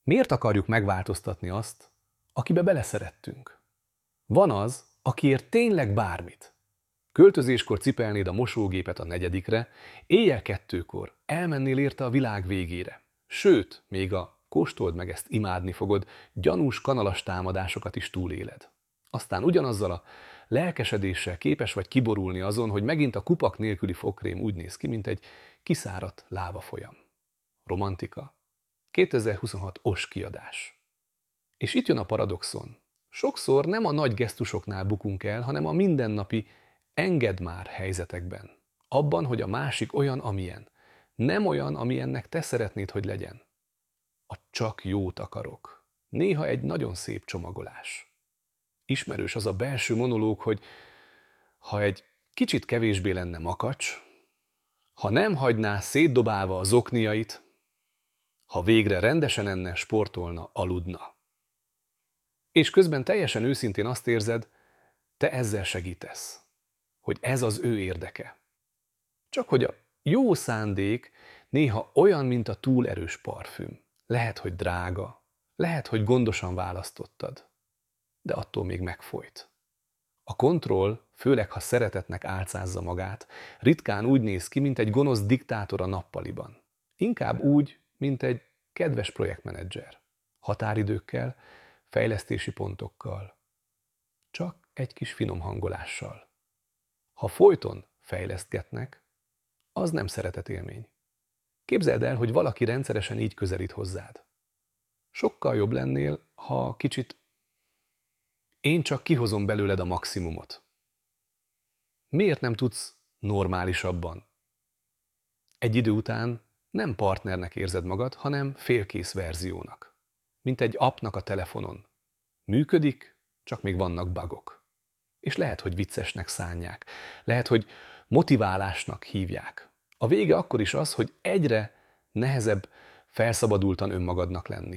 Miért akarjuk megváltoztatni azt, akibe beleszerettünk? Van az, akiért tényleg bármit. Költözéskor cipelnéd a mosógépet a negyedikre, éjjel 2-kor elmennél érte a világ végére. Sőt, még a kóstold meg ezt imádni fogod, gyanús kanalas támadásokat is túléled. Aztán ugyanazzal a lelkesedéssel képes vagy kiborulni azon, hogy megint a kupak nélküli fogkrém úgy néz ki, mint egy kiszáradt lávafolyam. Romantika. 2026 OS kiadás. És itt jön a paradoxon. Sokszor nem a nagy gesztusoknál bukunk el, hanem a mindennapi engedd már helyzetekben. Abban, hogy a másik olyan, amilyen. Nem olyan, amilyennek te szeretnéd, hogy legyen. A csak jót akarok. Néha egy nagyon szép csomagolás. Ismerős az a belső monológ, hogy ha egy kicsit kevésbé lenne makacs, ha nem hagyná szétdobálva a zokniait, ha végre rendesen enne, sportolna, aludna. És közben teljesen őszintén azt érzed, te ezzel segítesz, hogy ez az ő érdeke. Csak hogy a jó szándék néha olyan, mint a túl erős parfüm. Lehet, hogy drága, lehet, hogy gondosan választottad, de attól még megfolyt. A kontroll, főleg ha szeretetnek álcázza magát, ritkán úgy néz ki, mint egy gonosz diktátor a nappaliban. Inkább úgy, mint egy kedves projektmenedzser. Határidőkkel, fejlesztési pontokkal. Csak egy kis finom hangolással. Ha folyton fejlesztgetnek, az nem szeretetélmény. Képzeld el, hogy valaki rendszeresen így közelít hozzád. Sokkal jobb lennél, ha kicsit én csak kihozom belőled a maximumot. Miért nem tudsz normálisabban? Egy idő után nem partnernek érzed magad, hanem félkész verziónak. Mint egy appnak a telefonon. Működik, csak még vannak bugok. És lehet, hogy viccesnek szánják. Lehet, hogy motiválásnak hívják. A vége akkor is az, hogy egyre nehezebb felszabadultan önmagadnak lenni.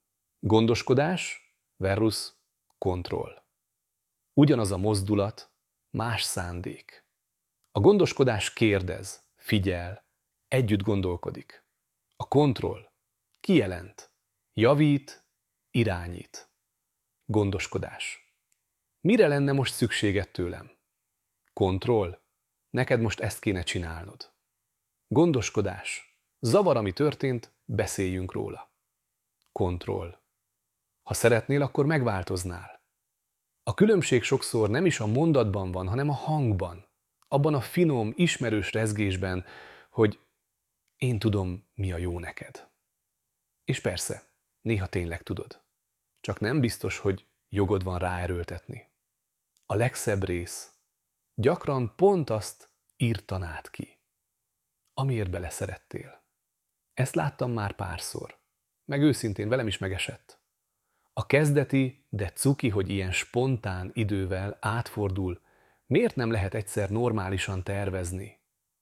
Gondoskodás versus kontroll. Ugyanaz a mozdulat, más szándék. A gondoskodás kérdez, figyel, együtt gondolkodik. A kontroll kijelent, javít, irányít. Gondoskodás. Mire lenne most szükséged tőlem? Kontroll. Neked most ezt kéne csinálnod. Gondoskodás. Zavar, ami történt, beszéljünk róla. Kontroll. Ha szeretnél, akkor megváltoznál. A különbség sokszor nem is a mondatban van, hanem a hangban. Abban a finom, ismerős rezgésben, hogy én tudom, mi a jó neked. És persze, néha tényleg tudod. Csak nem biztos, hogy jogod van ráerőltetni. A legszebb rész gyakran pont azt írtanád ki, amiért beleszerettél. Ezt láttam már párszor, meg őszintén velem is megesett. A kezdeti, de cuki, hogy ilyen spontán idővel átfordul, miért nem lehet egyszer normálisan tervezni?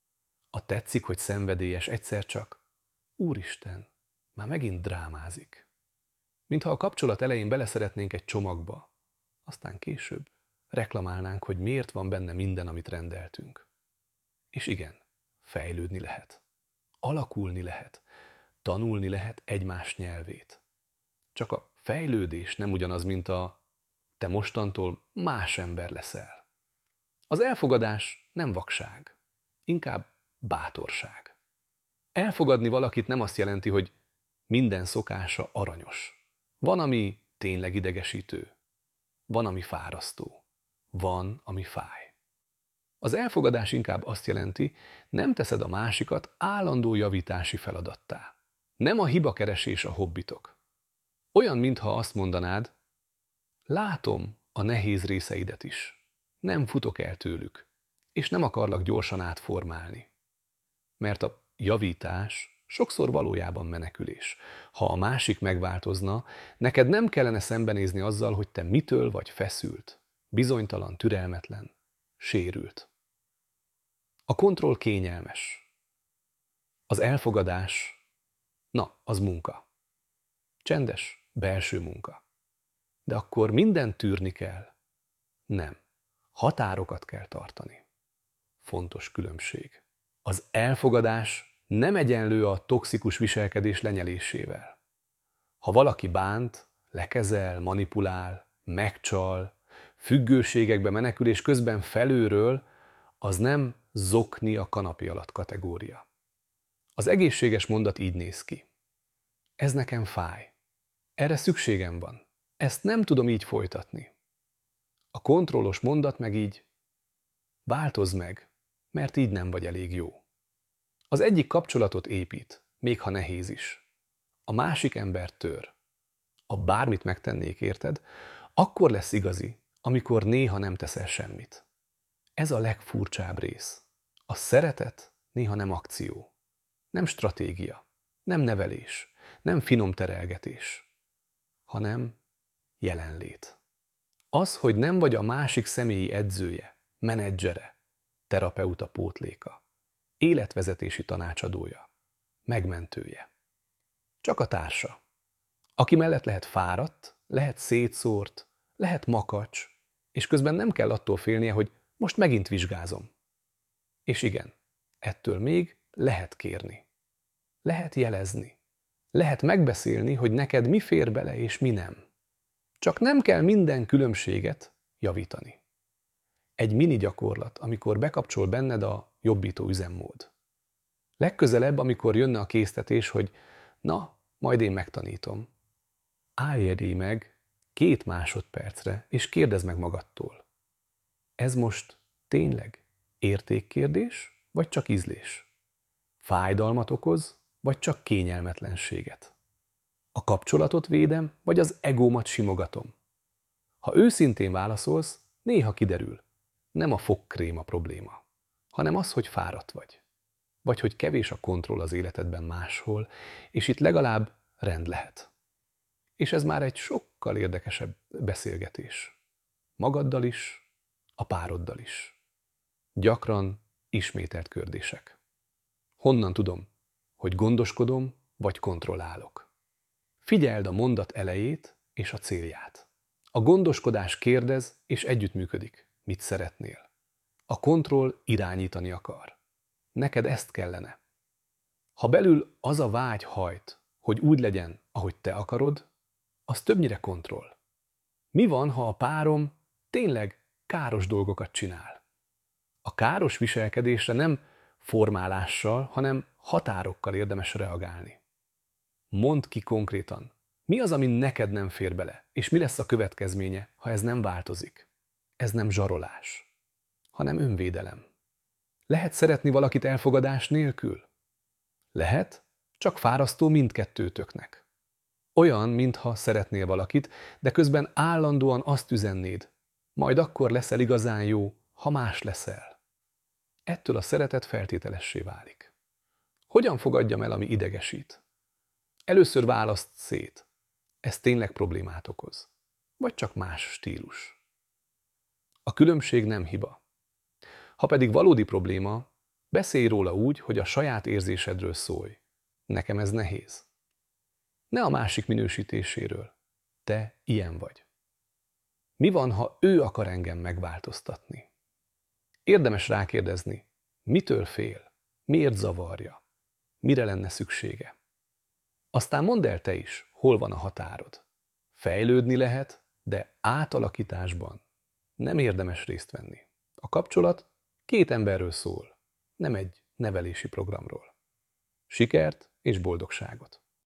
A tetszik, hogy szenvedélyes, egyszer csak, úristen, már megint drámázik. Mintha a kapcsolat elején beleszeretnénk egy csomagba, aztán később reklamálnánk, hogy miért van benne minden, amit rendeltünk. És igen, fejlődni lehet, alakulni lehet, tanulni lehet egymás nyelvét. Csak a fejlődés nem ugyanaz, mint a te mostantól más ember leszel. Az elfogadás nem vakság, inkább bátorság. Elfogadni valakit nem azt jelenti, hogy minden szokása aranyos. Van, ami tényleg idegesítő. Van, ami fárasztó. Van, ami fáj. Az elfogadás inkább azt jelenti, nem teszed a másikat állandó javítási feladattá. Nem a hibakeresés a hobbitok. Olyan, mintha azt mondanád, látom a nehéz részeidet is. Nem futok el tőlük, és nem akarlak gyorsan átformálni. Mert a javítás sokszor valójában menekülés. Ha a másik megváltozna, neked nem kellene szembenézni azzal, hogy te mitől vagy feszült, bizonytalan, türelmetlen, sérült. A kontroll kényelmes. Az elfogadás, na, az munka. Csendes, belső munka. De akkor mindent tűrni kell? Nem. Határokat kell tartani. Fontos különbség. Az elfogadás nem egyenlő a toxikus viselkedés lenyelésével. Ha valaki bánt, lekezel, manipulál, megcsal, függőségekbe menekül és közben felülről, az nem zokni a kanapé alatt kategória. Az egészséges mondat így néz ki. Ez nekem fáj. Erre szükségem van. Ezt nem tudom így folytatni. A kontrollos mondat meg így, változz meg, mert így nem vagy elég jó. Az egyik kapcsolatot épít, még ha nehéz is. A másik ember tör. Ha bármit megtennék érted, akkor lesz igazi, amikor néha nem teszel semmit. Ez a legfurcsább rész. A szeretet néha nem akció, nem stratégia, nem nevelés, nem finom terelgetés, hanem jelenlét. Az, hogy nem vagy a másik személyi edzője, menedzsere, terapeuta pótléka, életvezetési tanácsadója, megmentője. Csak a társa, aki mellett lehet fáradt, lehet szétszórt, lehet makacs, és közben nem kell attól félnie, hogy most megint vizsgázom. És igen, ettől még lehet kérni. Lehet jelezni. Lehet megbeszélni, hogy neked mi fér bele és mi nem. Csak nem kell minden különbséget javítani. Egy mini gyakorlat, amikor bekapcsol benned a jobbító üzemmód. Legközelebb, amikor jönne a késztetés, hogy na, majd én megtanítom. Állj elé meg 2 másodpercre, és kérdezd meg magadtól. Ez most tényleg értékkérdés, vagy csak ízlés? Fájdalmat okoz, vagy csak kényelmetlenséget? A kapcsolatot védem, vagy az egómat simogatom? Ha őszintén válaszolsz, néha kiderül, nem a fogkrém a probléma, hanem az, hogy fáradt vagy. Vagy hogy kevés a kontroll az életedben máshol, és itt legalább rend lehet. És ez már egy sokkal érdekesebb beszélgetés. Magaddal is, a pároddal is. Gyakran ismételt kérdések. Honnan tudom, hogy gondoskodom vagy kontrollálok? Figyeld a mondat elejét és a célját. A gondoskodás kérdez és együttműködik. Mit szeretnél? A kontroll irányítani akar. Neked ezt kellene. Ha belül az a vágy hajt, hogy úgy legyen, ahogy te akarod, az többnyire kontroll. Mi van, ha a párom tényleg káros dolgokat csinál? A káros viselkedésre nem formálással, hanem határokkal érdemes reagálni. Mondd ki konkrétan, mi az, ami neked nem fér bele, és mi lesz a következménye, ha ez nem változik. Ez nem zsarolás, hanem önvédelem. Lehet szeretni valakit elfogadás nélkül? Lehet, csak fárasztó mindkettőtöknek. Olyan, mintha szeretnél valakit, de közben állandóan azt üzennéd, majd akkor leszel igazán jó, ha más leszel. Ettől a szeretet feltételessé válik. Hogyan fogadjam el, ami idegesít? Először választ szét. Ez tényleg problémát okoz? Vagy csak más stílus? A különbség nem hiba. Ha pedig valódi probléma, beszélj róla úgy, hogy a saját érzésedről szólj. Nekem ez nehéz. Ne a másik minősítéséről. Te ilyen vagy. Mi van, ha ő akar engem megváltoztatni? Érdemes rákérdezni, mitől fél, miért zavarja, mire lenne szüksége. Aztán mondd el te is, hol van a határod. Fejlődni lehet, de átalakításban nem érdemes részt venni. A kapcsolat 2 emberről szól, nem egy nevelési programról. Sikert és boldogságot!